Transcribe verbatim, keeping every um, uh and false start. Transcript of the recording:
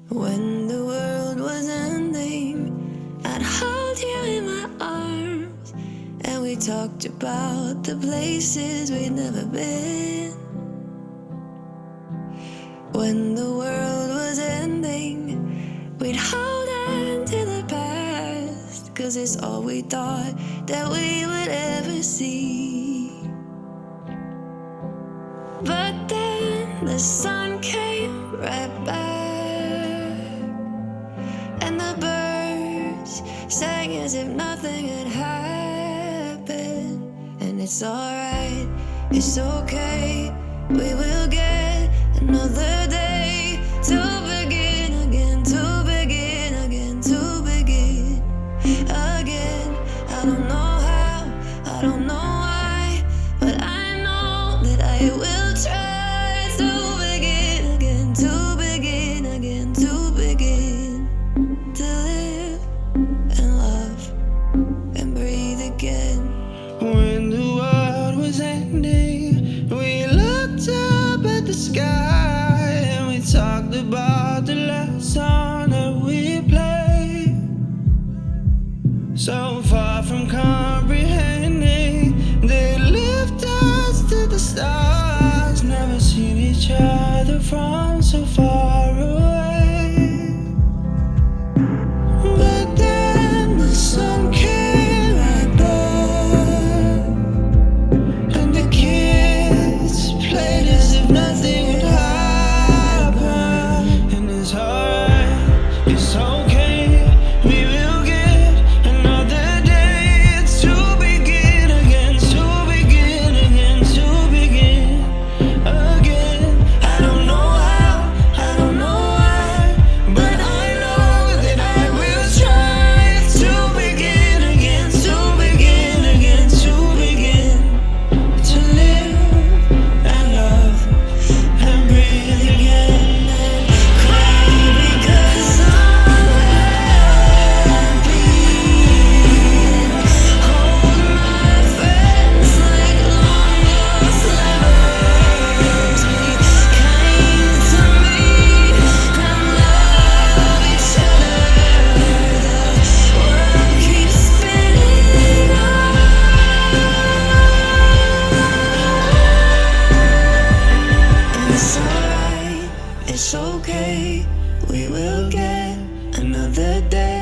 When the world was ending, I'd hold you in my arms, and we talked about the places we'd never been. When the world was ending, we'd hold on to the past, 'cause it's all we thought that we would ever see. But then the sun came right back, and the birds sang as if nothing had happened. And it's alright, it's okay, we will get another day to begin again, to begin again, to begin again. I don't know how, I don't know why, but I know that I will try to begin again, to begin again, to begin to live and love and breathe again. When the world was ending, we looked up at the sky and we talked about the last song that we played. So far from comprehending, they lift us to the stars. Never seen each other from so far away. But then the sun came right back, and the kids played as if nothing had happened. And it's alright, it's okay, we will get another day to begin again, to begin again, to begin again. I don't know how, I don't know why, but I know that I will try to begin again, to begin again, to begin to live and love and breathe again and Cry because I'm happy. Hold my friends like long lost lovers. Be kind to me and love each other. The world keeps spinning on. And it's alright, it's okay, we will get another day